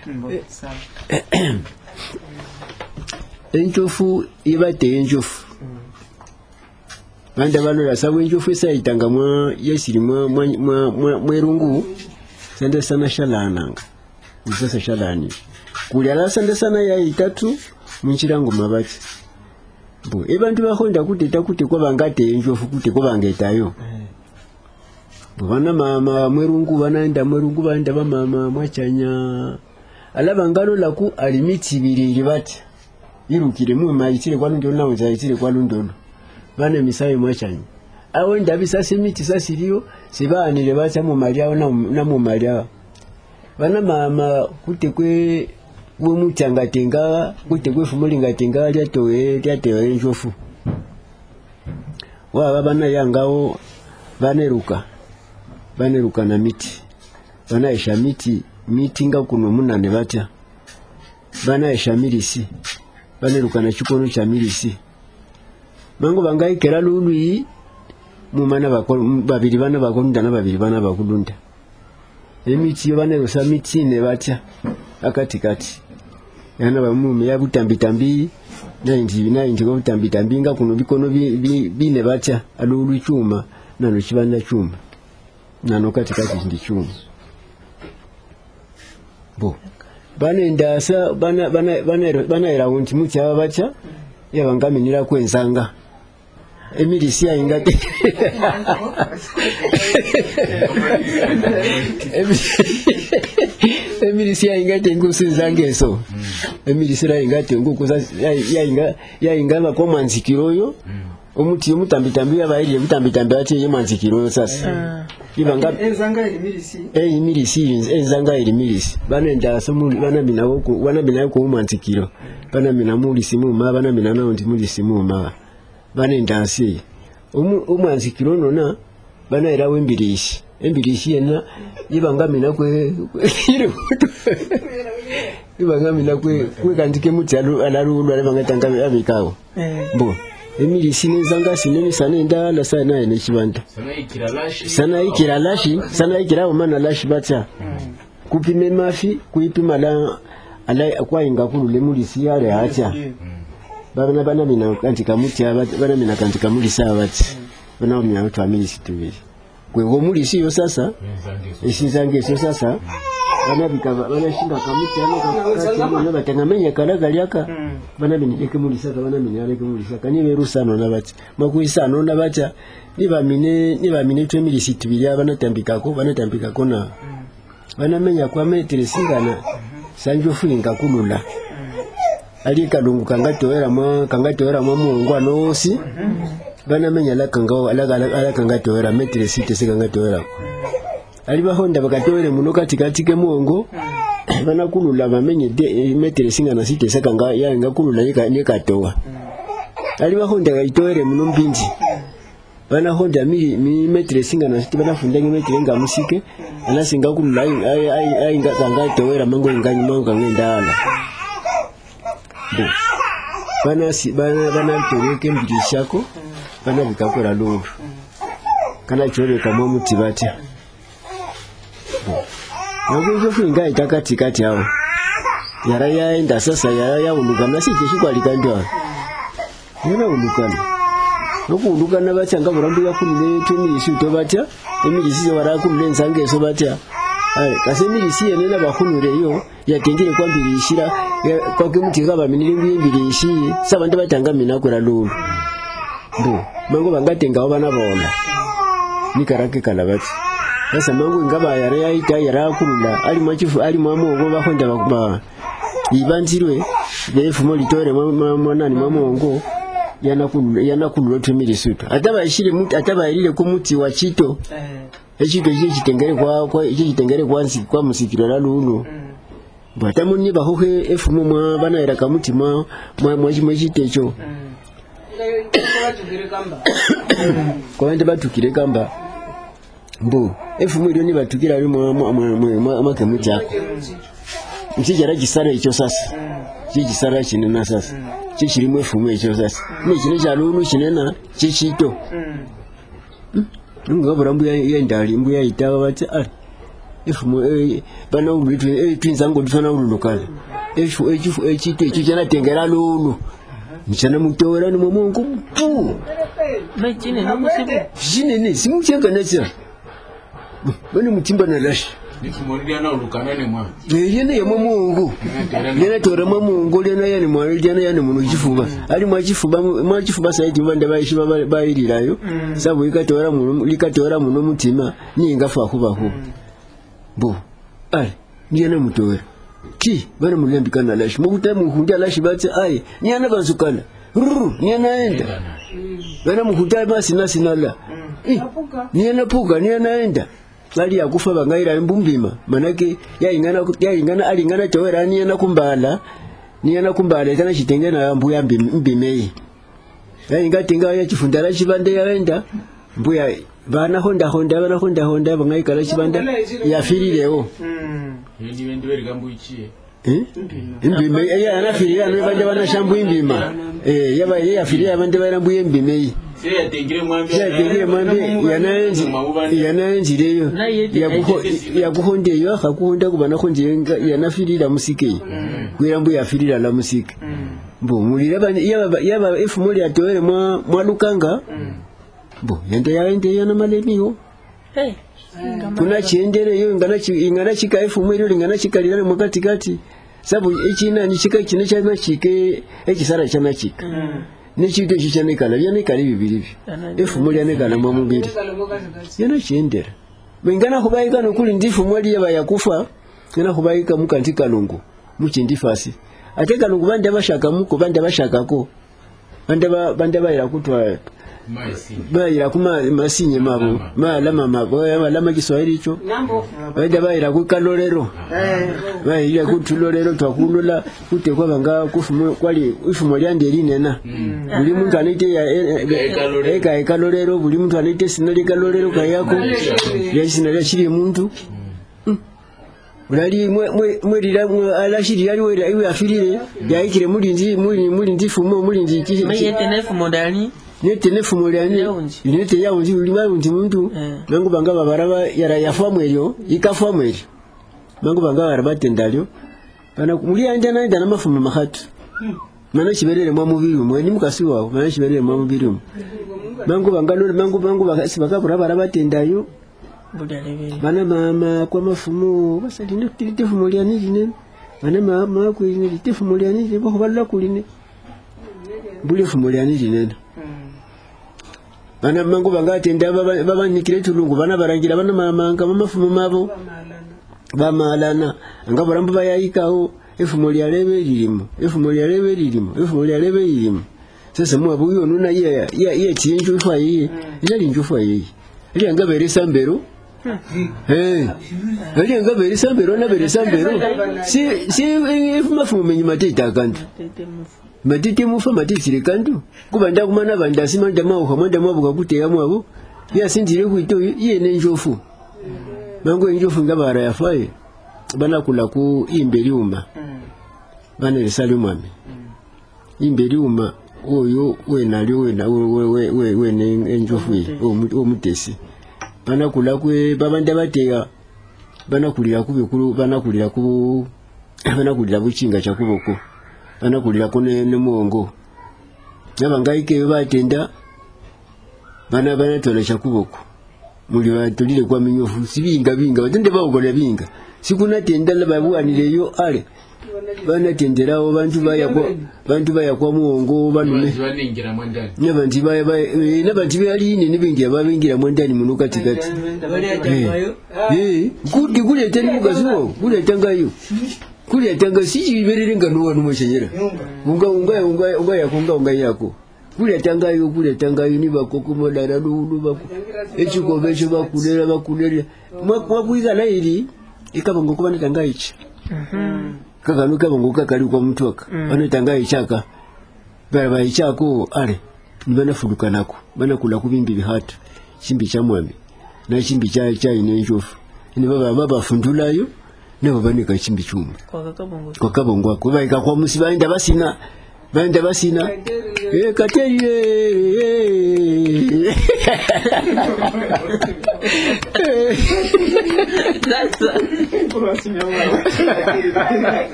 enjofu ibate enjofu banda balora sabu enjofu esayitanga mwa yesiri mwerungu sende sana shalananga usasa shalani kulyala sende sana ya itatu munchirango mabati bo ebantu bakonda kuteta kuti kwa bangate enjofu kuti kwa bangetayo bo bana mama mwerungu banaenda mwerungu banda ba mama mwachanya alaba ngalo laku alimiti biriri bati irukire mu mayitire kwa lundo nawo zayitire kwa lundo bane misaye mwachanya awo ndabisa semiti sasiriyo sibanire bacha mu mariawo na mu mariawo bana mama kuti kwe mutangatenga kuti kwe fumulingatenga lyatowe enjofu wa bana yangawo baneruka na miti banaisha miti nga kuno munane batya banaisha milisi baneruka na chikono cha milisi mango bangaikera lului mumana babiri bana bakonda na babiri bana bakulunda emiti yo banerusa miti ne batya akatikati yana bamume ya butambitambi na ko butambitambi nga kuno bikono bine batya alulu chuma nano kibanda chuma nano katikati ndi chuma bo banenda sa bana era wonti muti aba batya yabangaminira kwenzanga emilisi ayingate emilisi ayingate ngusinzangeso emilisi ayingate ngukuza yayinga bakomanzikiroyo omuti omutambitambi yabayire mutambitambi ati yemanzikiroyo sasa ibanga enzanga emilisi enzanga emilisi banenda somuli banabinawo ko umwanzikiro banamina mulisi muma banamina nawo ndi mulisi muma banenda nsi umwanzikiro nona banaira wembirishi yena ibangamina kwe ibangamina kwe kandike muti alalulu alabangatanga abikawo bo emilisi nenzanga sinene sanenda la sana ene kibanda sana ikira umana lashi batya kupime mafi kuipima la ala kwa ingakulu le mulisi yale acha bana mina kantika muti bana mina kantika mulisi abati bana mina family tubiri kwe go mulisi yo sasa esizange so sasa bana bikaba bana shinga kamuti ano batengamenya kalagaliaka bana binike mulisi bana mina aleke mulisi kanye berusano nabati makuisano nabacha niba mine twemilisi tubiri bana tambikako na bana menya kwa metre singana sanjo fulinga kulula ali kalungu kangatoera mwa muungwa nosi bana menya la kangao ala kangatoera metre site sikangatoera ali bahonda bakatoere muno katikati ke muongo bana kulula bamenye de metre singana site sakanga ya ngakulula yekatoa ali bahonda gaitoere muno mpinji bana honda mi metre singana site bana funda metre nga musike ana singa kulula ai ngakanga toera mango nganyi mango ngendala bana toreke mbirishako bana bikakora lulu kana chore kama muti batya nabwo finga itakatikati hawo yara yaenda sasa yara ulugana sikishikwa ndwa yara ulugana nokuulugana batya nga burambu yakulule twemilisi to batya emilisi warakulule nsange so batya kasemilisi yenena bakunureyo yatengere kwambirishira kwa kemuti kaba miniri mbirishi sabandi batanga minakora lulu bo mango bangatenga bana bona nikarake kalabati sasa mango ngaba yare yaita yarakulula ali machifu ali mwamongo bahonda bakuma ibanzirwe befumo litore mwanani mwamongo yanakulula twemilisi to atabayishire muti atabayirire ku muti wa chito ekito kitengere kwa musikiro la lulu bata munni bahohe efumu mwa bana era kamuti mwa chitecho kwa wende batukire kamba mbo efumu ilio ni batukira ali mwa kemuti ako nchijara gisara icho sasa chigisara chinena sasa chichirimu efumu icho sasa ni chine cha lulu chinena chichito ngabura mbu ya ndali mbu ya itawa bati ifumo bana ulutu twinzango dufana ululukala echitu echichana tengera lulu mchana mutowera ni Mungu tu machine no musibu jinene simuchenga nacha bani mutimba na lashi nifumoria na ulukana ni mwa yene ya Mungu yene tora Mungu lena yani mwa yani muno chifuba ali mwa chifuba saidi bande bayishi bayirirayo sabu ikatora muno mutima ninga fa kubaho bo ai yene mutowera ki bana mulembikana lashi mukuta muhunda lashi batse ai nyana bazukana nyanaenda bana mukuta basi nasinala nyana puka nyanaenda bali yakufa bangaira imbumbima manake yaingana alingana towera nyana kumbala kana chitengena mbuya mbimei yainga tinga ya chifundala chibande yaenda mbuya bana honda bangaikala chibanda yafirirewo ndi wendweri gambuichie imbime anafirira bande bana shambu imbima yaba yafirira bande bana mbuye mbimei tengire mwambe yananjireyo yakuhondeyo akakuhonda kubana khonje yanafirira musike kwira mbuye afirira la musike mbo mulira yaba ifumo lya towere mwa lukanga bo yende yana malemiyo kuna chiendereyo ingana chika ifumo ilo ingana chikalira mu katikati sabu ichina ni chika chine chana chike echisara chana chika nechite chichane kala yana kali bibiri ifumo lyane kala mu mubiri yana chiendera bengana kubayika nokuli ndifumo lyaba yakufa yana kubayika mu kantika longo mu chindifasi ate kalungu bande bashaka muko bande bashakako bande bayira kutwa bayira kuma masinye mabo malama mabo malama Kiswahili cho bande bayira kukalolero bayira kutulolero twakulola kutekwa banga kufumo kwali ifumo lyande linena buli muntu anite ya ekalolero buli muntu anite sinali kalolero kayako yasinali chiri muntu ulali mwelira alashiri yali wera iwe afirire yaikire mulinzi fumo mulinzi kishi mayete na fumo dani nete fumo lyani nete yaunzi uliwaundi muntu mangu banga babaraba yara yafamweyo ikafamweyo mangu banga baraba tendalyo bana muli anja naenda na mafumo mahatu mana chiberere mwa mubiri mwe ni mukasi wawo mana chiberere mwa mubiri mangu banga lori mangu bakasi bakabura baraba tendayo bana mama kwa mafumo basali nokiti fumo lyani jine bana mama ku jine fumo lyani jine bo balla kuline buli fumo lyani jine bana mangu banga tenda baba nikire tulungu bana barangira bana mama ngama mafumo mabo bamalana ngabara mba yayikaho ifumo lyalebe lirimo sasa mwa buyo nuna ye chinju fwa yi yali njufa yi ili ngabere sambero ali ngabere sambero na bere sambero si mafumo menyi matita kantu matite mufa matitire kantu kubanda kumana banda simanda mawo kamanda mabuga kuteya mwabo yasinjire kuito yene njofu mango njofu ngabara yafaye bana kula ku imberiuma bana risaliumame imberiuma oyo we enjofu omutesi bana kula kwe babanda bateya bana kulira kubikulu bana kulira buchinga chakuboko bana kulira kone nemongo nabangaike batenda bana tola chakuboko muli batulire kwa minyofu sibinga batende baogola binga sikuna tenda lababuanireyo ale bana tenderawo bantu baya kwa muongo banume nabantu bali nibingira babingira mwandani muno katikati kuli tena mugazo kuli tangayo kuli tanga siji berere ngano wanu mashanyera unga yako kuli tangayo ni bakoko modara lulu bako echiko becho bakulera mwakuiza na ili ikabango kubana tangaichi kakanu kabanguka kali kwa mtoka bana tangaye chaka baba ichako ale nibana fuduka nako bana kula kubimbi bihatu chimbi cha mwami na chimbi cha ine njofu ni baba fundulayo ne baba nika chimbi chuma kwa kabongo kwa baika kwa musiba inda basina banda basina kateri That's